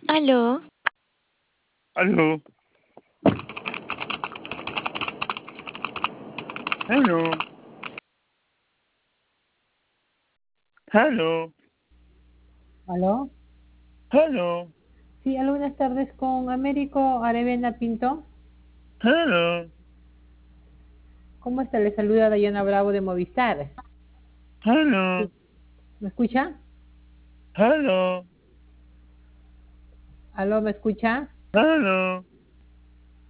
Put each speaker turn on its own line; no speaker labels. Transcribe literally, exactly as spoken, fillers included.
¿Aló?
Aló. Aló. Aló.
¿Aló?
Aló.
Sí, aló, buenas tardes con Américo Aravena Pinto.
Aló.
¿Cómo está? Le saluda Dayana Bravo de Movistar.
Aló.
¿Me escucha?
Aló.
¿Aló, me escucha?
Aló.